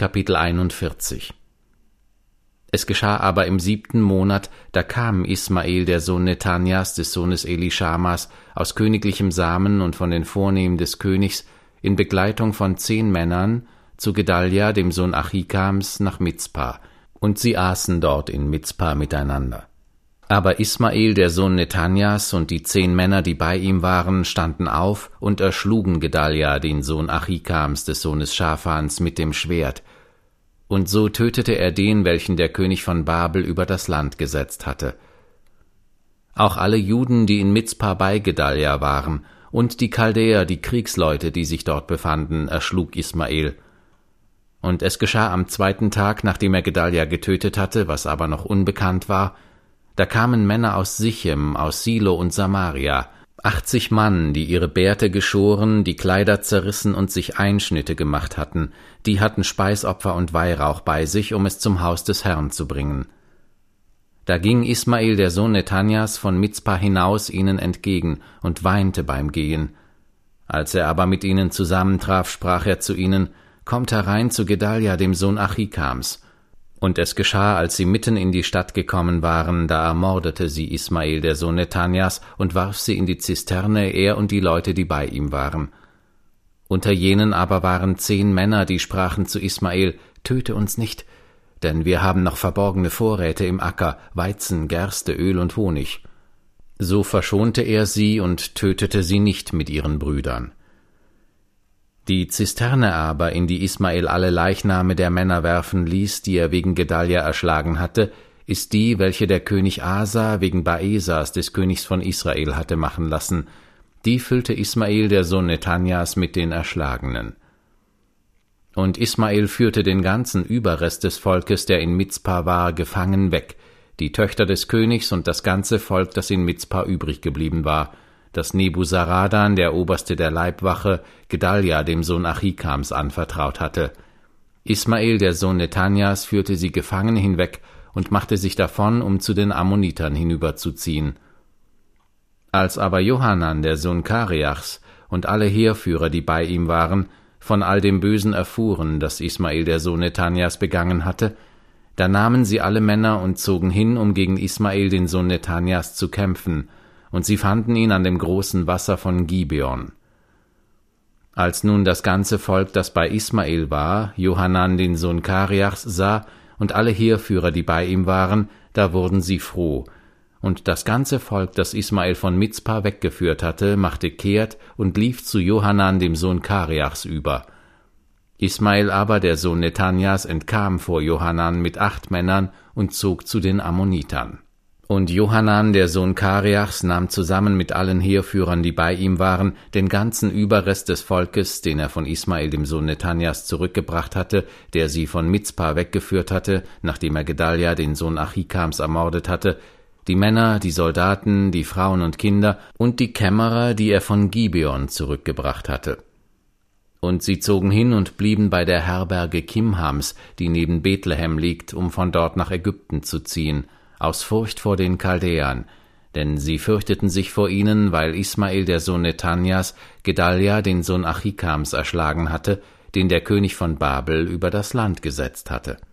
Kapitel 41. Es geschah aber im 7. Monat, da kam Ismael, der Sohn Nethanjas, des Sohnes Elischamas, aus königlichem Samen und von den Vornehmen des Königs, in Begleitung von 10 Männern, zu Gedalja, dem Sohn Achikams, nach Mizpa, und sie aßen dort in Mizpa miteinander. Aber Ismael, der Sohn Nethanjas, und die 10 Männer, die bei ihm waren, standen auf und erschlugen Gedalja, den Sohn Achikams, des Sohnes Schafans, mit dem Schwert. Und so tötete er den, welchen der König von Babel über das Land gesetzt hatte. Auch alle Juden, die in Mizpa bei Gedalja waren, und die Chaldäer, die Kriegsleute, die sich dort befanden, erschlug Ismael. Und es geschah am 2. Tag, nachdem er Gedalja getötet hatte, was aber noch unbekannt war, da kamen Männer aus Sichem, aus Silo und Samaria, 80 Mann, die ihre Bärte geschoren, die Kleider zerrissen und sich Einschnitte gemacht hatten, die hatten Speisopfer und Weihrauch bei sich, um es zum Haus des Herrn zu bringen. Da ging Ismael, der Sohn Nethanjas, von Mizpa hinaus ihnen entgegen und weinte beim Gehen. Als er aber mit ihnen zusammentraf, sprach er zu ihnen: »Kommt herein zu Gedalja, dem Sohn Achikams.« Und es geschah, als sie mitten in die Stadt gekommen waren, da ermordete sie Ismael, der Sohn Nethanjas, und warf sie in die Zisterne, er und die Leute, die bei ihm waren. Unter jenen aber waren 10 Männer, die sprachen zu Ismael: »Töte uns nicht, denn wir haben noch verborgene Vorräte im Acker, Weizen, Gerste, Öl und Honig.« So verschonte er sie und tötete sie nicht mit ihren Brüdern. Die Zisterne aber, in die Ismael alle Leichname der Männer werfen ließ, die er wegen Gedalja erschlagen hatte, ist die, welche der König Asa wegen Baesas, des Königs von Israel, hatte machen lassen. Die füllte Ismael, der Sohn Nethanjas, mit den Erschlagenen. Und Ismael führte den ganzen Überrest des Volkes, der in Mizpa war, gefangen weg, die Töchter des Königs und das ganze Volk, das in Mizpa übrig geblieben war, das Nebuzaradan, der Oberste der Leibwache, Gedalja, dem Sohn Achikams, anvertraut hatte. Ismael, der Sohn Nethanjas, führte sie gefangen hinweg und machte sich davon, um zu den Ammonitern hinüberzuziehen. Als aber Johanan, der Sohn Kareachs, und alle Heerführer, die bei ihm waren, von all dem Bösen erfuhren, das Ismael, der Sohn Nethanjas, begangen hatte, da nahmen sie alle Männer und zogen hin, um gegen Ismael, den Sohn Nethanjas, zu kämpfen, und sie fanden ihn an dem großen Wasser von Gibeon. Als nun das ganze Volk, das bei Ismael war, Johanan, den Sohn Kareachs, sah, und alle Heerführer, die bei ihm waren, da wurden sie froh. Und das ganze Volk, das Ismael von Mizpa weggeführt hatte, machte kehrt und lief zu Johanan, dem Sohn Kareachs, über. Ismael aber, der Sohn Nethanjas, entkam vor Johanan mit 8 Männern und zog zu den Ammonitern. Und Johanan, der Sohn Kareachs, nahm zusammen mit allen Heerführern, die bei ihm waren, den ganzen Überrest des Volkes, den er von Ismael, dem Sohn Nethanjas, zurückgebracht hatte, der sie von Mizpa weggeführt hatte, nachdem er Gedalja, den Sohn Achikams, ermordet hatte, die Männer, die Soldaten, die Frauen und Kinder und die Kämmerer, die er von Gibeon zurückgebracht hatte. Und sie zogen hin und blieben bei der Herberge Kimhams, die neben Bethlehem liegt, um von dort nach Ägypten zu ziehen, aus Furcht vor den Chaldäern, denn sie fürchteten sich vor ihnen, weil Ismael, der Sohn Nethanjas, Gedalja, den Sohn Achikams, erschlagen hatte, den der König von Babel über das Land gesetzt hatte.